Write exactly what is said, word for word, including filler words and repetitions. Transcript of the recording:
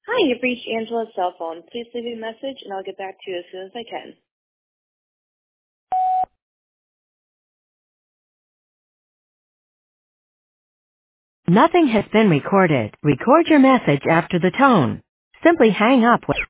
Hi, you've reached Angela's cell phone. Please leave a message and I'll get back to you as soon as I can. Nothing has been recorded. Record your message after the tone. Simply hang up when